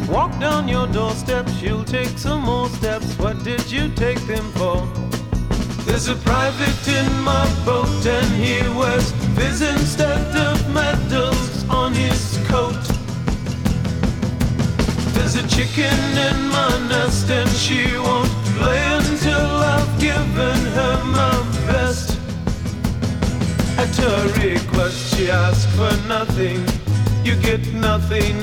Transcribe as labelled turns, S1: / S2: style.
S1: Walk down your doorstep, she'll take some more steps. What did you take them for? There's a private in my boat, and he wears fizz instead of medals on his coat. There's a chicken in my nest, and she won't play until I've given her my best. At her request, she asks for nothing. You get nothing